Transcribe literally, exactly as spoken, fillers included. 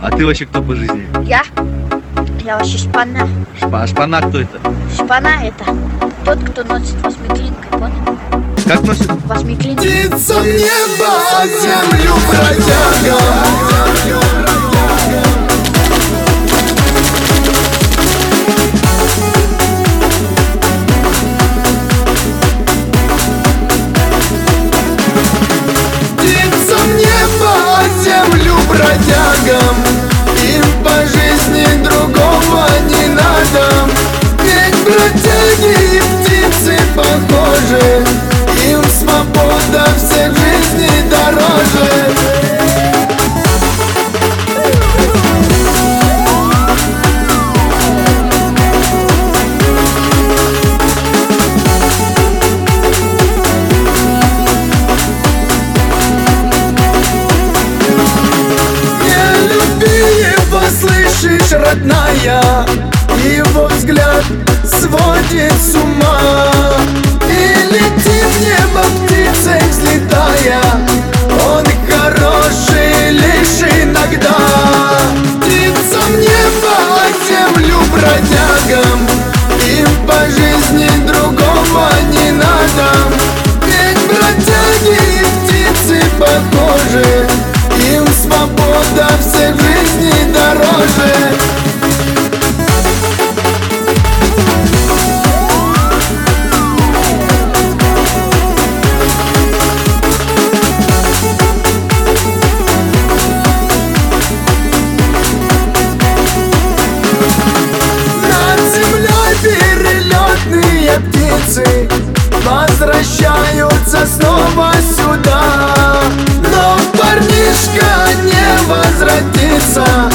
А ты вообще кто по жизни? Я? Я вообще шпана. Шпа, шпана кто это? Шпана это тот, кто носит восьмиклинкой, понял? Как носит? Восьмиклинкой. Птица неба, землю бродяга. Птицам неба, землю бродягам, им по жизни другого не надо. Ведь бродяги и птицы похожи, им свобода всех жизней дороже. Слышишь, родная, его взгляд сводит с ума. И летит в небо птицей взлетая, он хороший лишь иногда. Птицам небо, землю бродягам, им по жизни другого не надо. Ведь бродяги и птицы похожи, им свобода всех жизней дороже. Над землей перелетные птицы возвращаются снова сюда, но парнишка не возвратится.